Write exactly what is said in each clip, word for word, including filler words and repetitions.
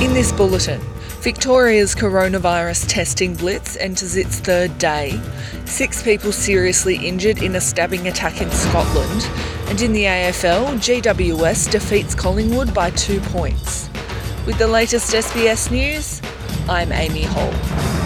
In this bulletin, Victoria's coronavirus testing blitz enters its third day, six people seriously injured in a stabbing attack in Scotland, and in the A F L, G W S defeats Collingwood by two points. With the latest S B S News, I'm Amy Hall.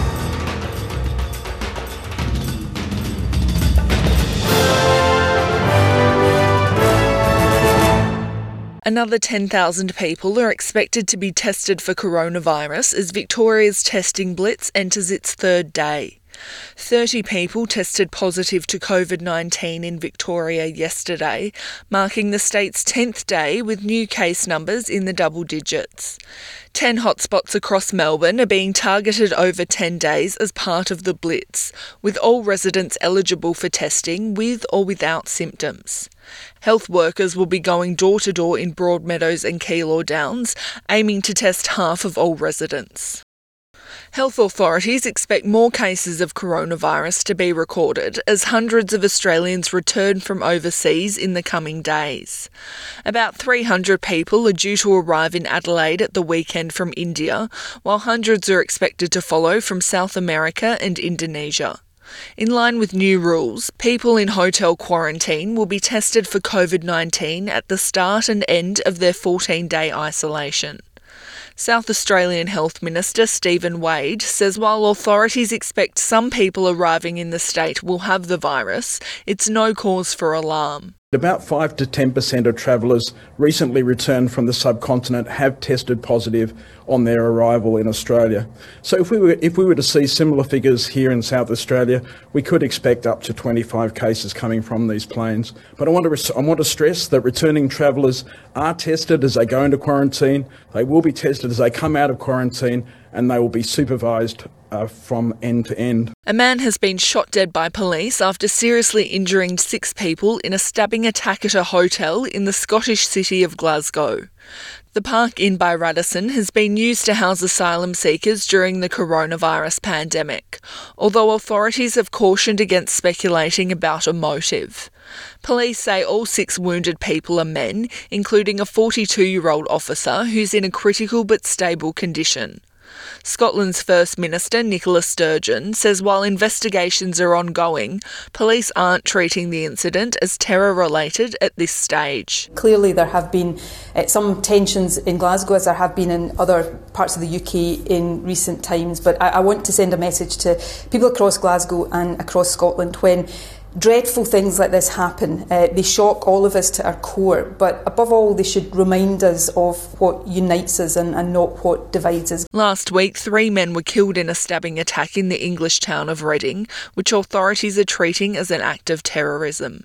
Another ten thousand people are expected to be tested for coronavirus as Victoria's testing blitz enters its third day. thirty people tested positive to COVID nineteen in Victoria yesterday, marking the state's tenth day with new case numbers in the double digits. Ten hotspots across Melbourne are being targeted over ten days as part of the blitz, with all residents eligible for testing with or without symptoms. Health workers will be going door-to-door in Broadmeadows and Keilor Downs, aiming to test half of all residents. Health authorities expect more cases of coronavirus to be recorded as hundreds of Australians return from overseas in the coming days. About three hundred people are due to arrive in Adelaide at the weekend from India, while hundreds are expected to follow from South America and Indonesia. In line with new rules, people in hotel quarantine will be tested for COVID nineteen at the start and end of their fourteen-day isolation. South Australian Health Minister Stephen Wade says while authorities expect some people arriving in the state will have the virus, it's no cause for alarm. About five to ten percent of travellers recently returned from the subcontinent have tested positive on their arrival in Australia. So if we were if we were to see similar figures here in South Australia, we could expect up to twenty-five cases coming from these planes. But I want to I want to stress that returning travellers are tested as they go into quarantine. They will be tested as they come out of quarantine, and they will be supervised Uh, from end to end. A man has been shot dead by police after seriously injuring six people in a stabbing attack at a hotel in the Scottish city of Glasgow. The Park Inn by Radisson has been used to house asylum seekers during the coronavirus pandemic, although authorities have cautioned against speculating about a motive. Police say all six wounded people are men, including a forty-two-year-old officer who's in a critical but stable condition. Scotland's First Minister, Nicola Sturgeon, says while investigations are ongoing, police aren't treating the incident as terror-related at this stage. Clearly there have been uh, some tensions in Glasgow, as there have been in other parts of the U K in recent times, but I, I want to send a message to people across Glasgow and across Scotland. When dreadful things like this happen, uh, they shock all of us to our core, but above all they should remind us of what unites us and, and not what divides us. Last week, three men were killed in a stabbing attack in the English town of Reading, which authorities are treating as an act of terrorism.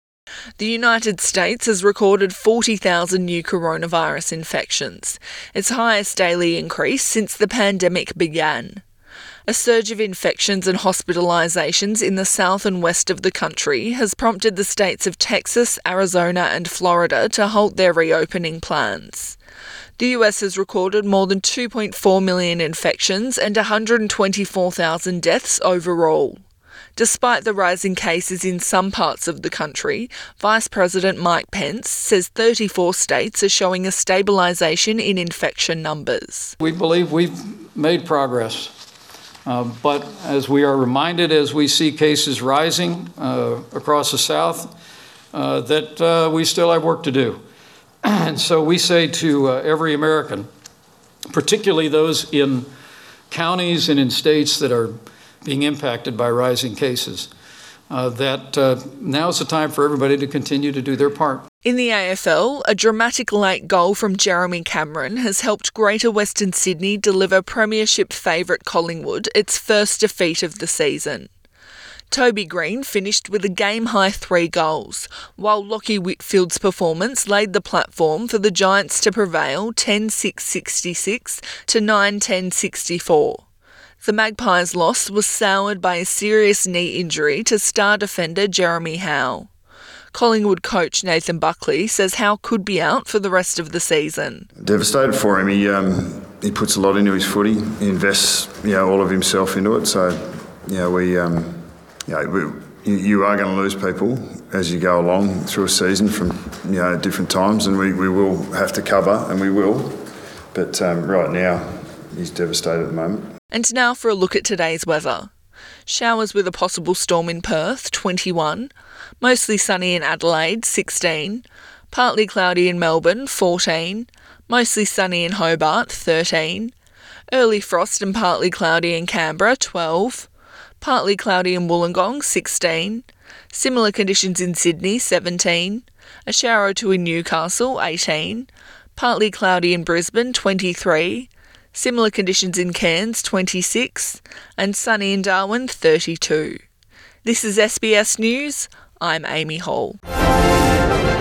The United States has recorded forty thousand new coronavirus infections, its highest daily increase since the pandemic began. A surge of infections and hospitalisations in the south and west of the country has prompted the states of Texas, Arizona and Florida to halt their reopening plans. The U S has recorded more than two point four million infections and one hundred twenty-four thousand deaths overall. Despite the rising cases in some parts of the country, Vice President Mike Pence says thirty-four states are showing a stabilisation in infection numbers. We believe we've made progress. Uh, but as we are reminded, as we see cases rising uh, across the South, uh, that uh, we still have work to do. And so we say to uh, every American, particularly those in counties and in states that are being impacted by rising cases, uh, that uh, now is the time for everybody to continue to do their part. In the A F L, a dramatic late goal from Jeremy Cameron has helped Greater Western Sydney deliver premiership favourite Collingwood its first defeat of the season. Toby Green finished with a game-high three goals, while Lockie Whitfield's performance laid the platform for the Giants to prevail ten six sixty-six to nine ten sixty-four. The Magpies' loss was soured by a serious knee injury to star defender Jeremy Howe. Collingwood coach Nathan Buckley says Howe could be out for the rest of the season. Devastated for him. He um, he puts a lot into his footy. He invests, you know, all of himself into it. So, you know, we, um, you know, we, you are going to lose people as you go along through a season from, you know, different times, and we, we will have to cover, and we will. But um, right now, he's devastated at the moment. And now for a look at today's weather. Showers with a possible storm in Perth, twenty-one. Mostly sunny in Adelaide, sixteen. Partly cloudy in Melbourne, fourteen. Mostly sunny in Hobart, thirteen. Early frost and partly cloudy in Canberra, twelve. Partly cloudy in Wollongong, sixteen. Similar conditions in Sydney, seventeen. A shower or two in Newcastle, eighteen. Partly cloudy in Brisbane, twenty-three. Similar conditions in Cairns, twenty-six. And sunny in Darwin, thirty-two. This is S B S News. I'm Amy Hall.